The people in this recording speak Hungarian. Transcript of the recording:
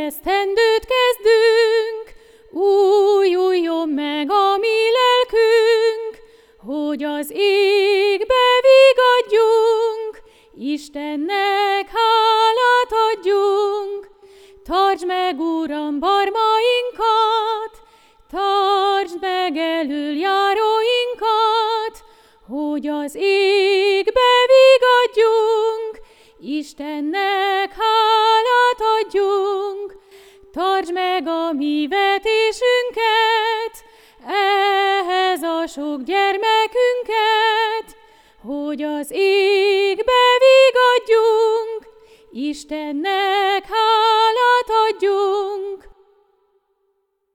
esztendőt kezdünk, újuljon meg a mi lelkünk, hogy az égbe vigadjunk, Istennek hálát adjunk. Tartsd meg, Uram, barmainkat, tartsd meg elöljáróinkat, hogy az égbe vigadjunk, Istennek hálát adjunk. Tartsd meg a mi vetésünket, ehhez a sok gyermekünket, hogy az égbe vigadjunk, Istennek hálát